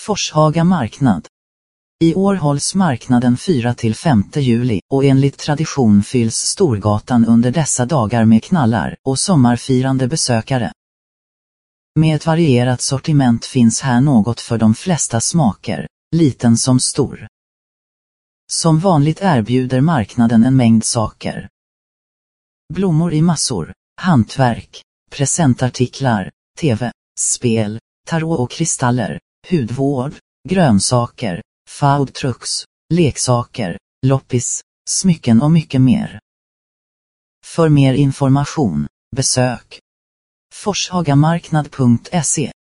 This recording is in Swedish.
Forshaga marknad. I år hålls marknaden 4-5 juli och enligt tradition fylls Storgatan under dessa dagar med knallar och sommarfirande besökare. Med ett varierat sortiment finns här något för de flesta smaker, liten som stor. Som vanligt erbjuder marknaden en mängd saker. Blommor i massor, hantverk, presentartiklar, tv, spel, tarot och kristaller, hudvård, grönsaker, foodtrucks, leksaker, loppis, smycken och mycket mer. För mer information, besök forshagamarknad.se.